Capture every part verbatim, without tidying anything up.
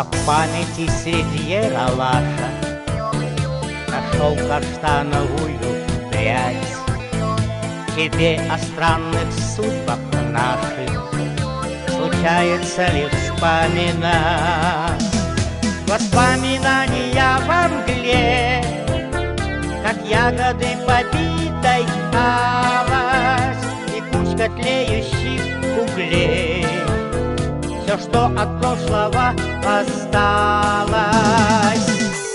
В памяти среди ералаша нашел каштановую прядь. Тебе о странных судьбах наших случается ли вспоминать? Воспоминания во мгле, как ягоды побитой алость и кучка тлеющих углей. Все, что от прошлого осталось.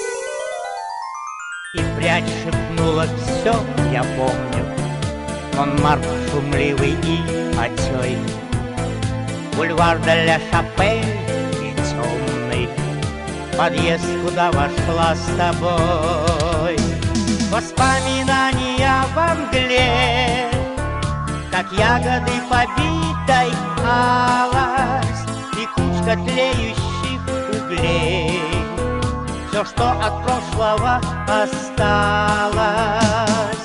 И прядь шепнула: все, я помню, Монмарт шумливый и потёй, бульвар де-ля Шапель и темный подъезд, куда вошла с тобой. Воспоминания во мгле, как ягоды побитой алость и кучка тлеющих углей. Все, что от прошлого осталось.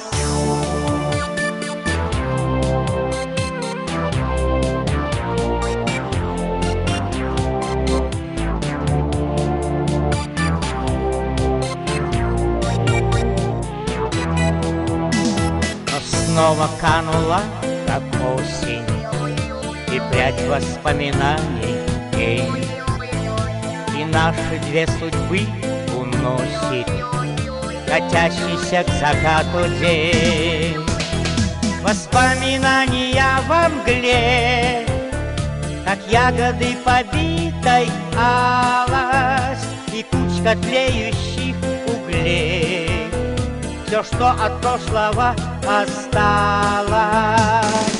Снова канула, как осень, и прядь воспоминаний тень, и наши две судьбы уносит катящийся к закату день. Воспоминания во мгле, как ягоды побитой алость и кучка тлеющих углей. Все, что от прошлого осталось.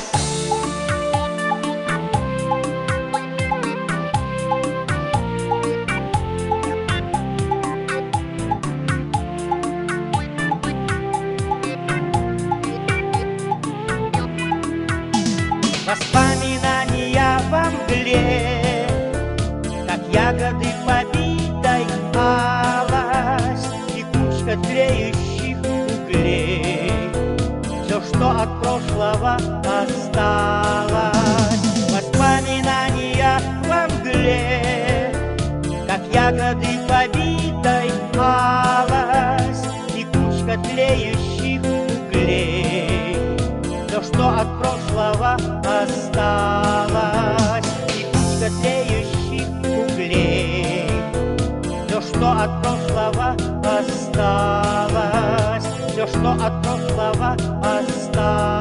Воспоминания во мгле, как ягоды побитой алость и кучка тлеющих углей. Все, что от прошлого осталось. Воспоминания во мгле, как ягоды побитой алость и кучка тлеющих углей. Все, что от прошлого осталось. И кучка тлеющих углей. Все, что от прошлого осталось. Все, что от прошлого осталось.